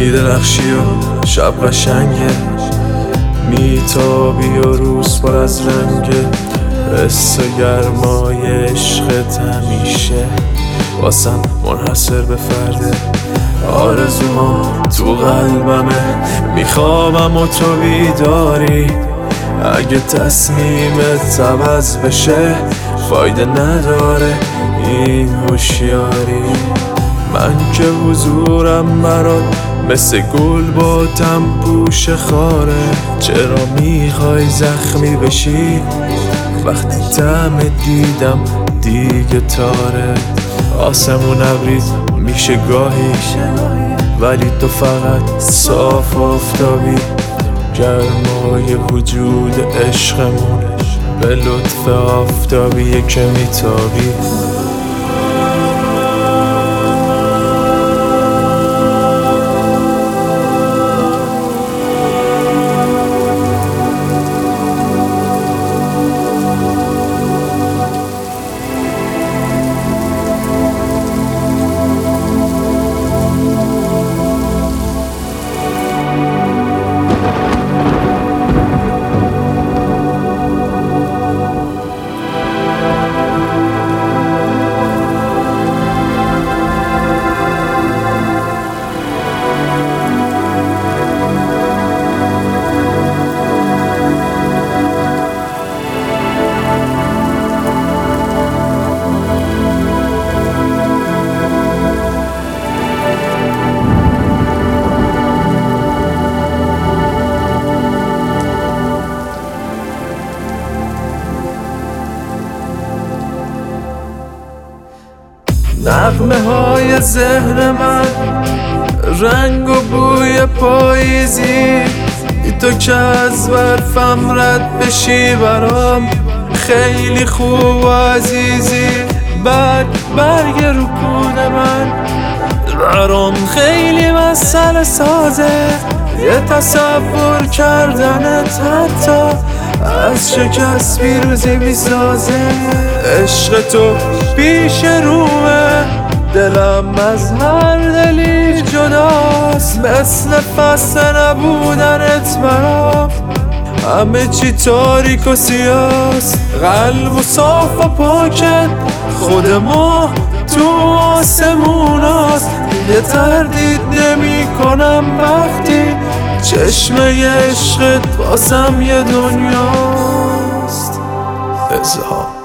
میدرخشی و شب قشنگه، میتابی و روز پر از رنگه. حس گرمای عشقت همیشه واسم منحصر به فرده. آرزوها تو قلبمه، میخوابم و تو بیداری. اگه تصمیمت عوض بشه فایده نداره این هوشیاری. من که حضورم برات مثل گل باتم پوش خاره. چرا میخوای زخمی بشی وقتی طعم دیدم دیگه تاره؟ آسمون ابری میشه گاهی ولی تو فقط صاف آفتابی. گرمای وجود عشقمون به لطف آفتابیه که میتابی. نغمه های ذهن من رنگ و بوی پاییزی. تو که از برفم رد بشی برام خیلی خوب و عزیزی. برگ رکون من برام خیلی مسئله سازه. یه تصور کردنت حتی از شکست پیروزی میسازه. عشق تو پیش رومه، دلم از هر دلی جداست. مثل فصل نبودنت برام همه چی تاریک و سیاست. قلب و صاف و پاکت خود ما تو آسموناست. دیگه تردید نمی کنم وقتی چشمه عشقت واسم یه دنیاست. ازهام